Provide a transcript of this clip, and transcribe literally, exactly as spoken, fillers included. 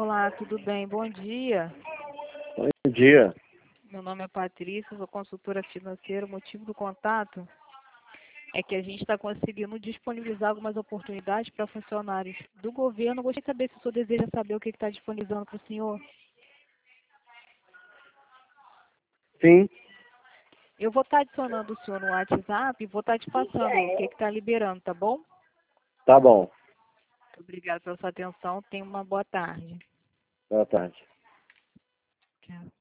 Olá, tudo bem? Bom dia. Bom dia. Meu nome é Patrícia, sou consultora financeira. O motivo do contato é que a gente está conseguindo disponibilizar algumas oportunidades para funcionários do governo. Gostaria de saber se o senhor deseja saber o que está disponibilizando para o senhor. Sim, Eu vou estar adicionando o senhor no WhatsApp e vou estar te passando o que está liberando, tá bom? tá bom. Muito obrigada pela sua atenção. Tenha uma boa tarde. Boa tarde. Tchau.